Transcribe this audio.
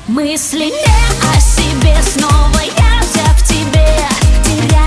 Мысли не о себе, снова я вся в тебе теряю.